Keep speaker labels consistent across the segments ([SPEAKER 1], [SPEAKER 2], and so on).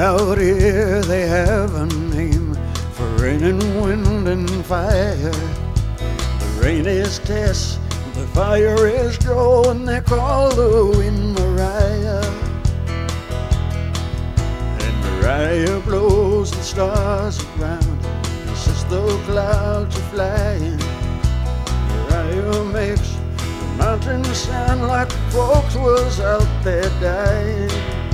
[SPEAKER 1] Out here they have a name for rain and wind and fire. The rain is Tess, the fire is Joe, and they call the wind Mariah. And Mariah blows the stars around and says the clouds are flying. Mariah makes the mountains sound like folks was out there dying.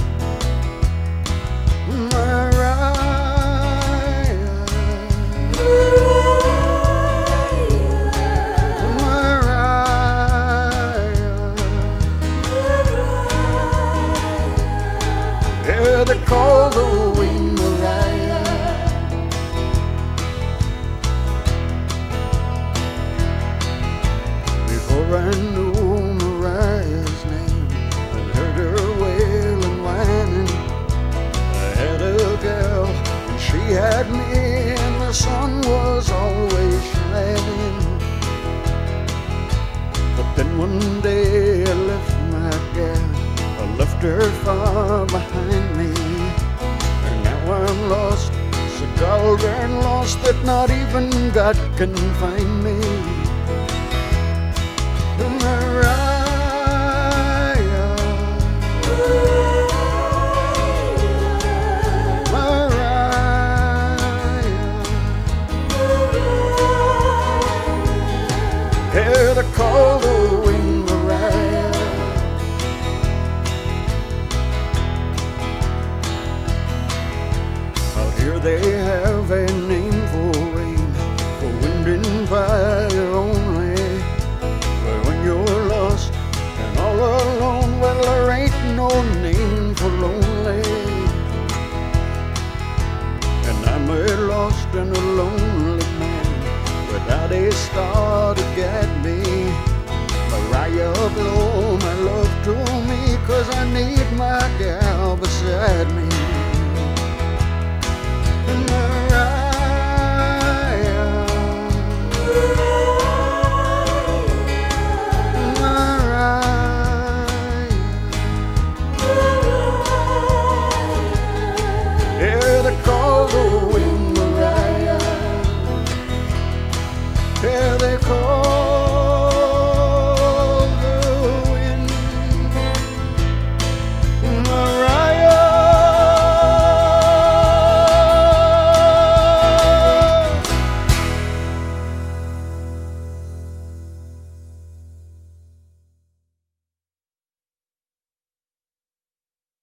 [SPEAKER 1] Yeah, they call the wind Mariah. Before I knew Mariah's name and heard her wail and whining, I had a girl and she had me, and the sun was always shining. But then one day I left my gal, I left her far behind me, and now I'm lost, so goddamn lost that not even God can find me. Yeah, they call the wind Mariah. Out here they have a name for rain, for wind and fire only. But when you're lost and all alone, well, there ain't no name for lonely. And I'm a lost and a lonely man without a star to guide me. Mariah, blow my love to me, 'cause I need my gal beside me.